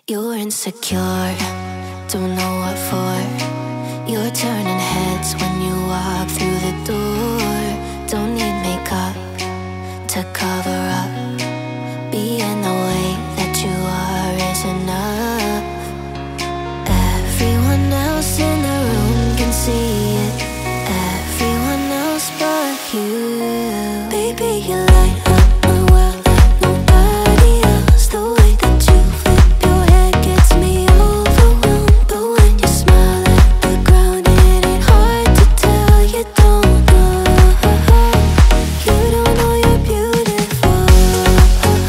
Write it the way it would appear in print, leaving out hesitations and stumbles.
You're insecure, don't know what for. You're turning heads when you walk through the door. Don't need makeup to cover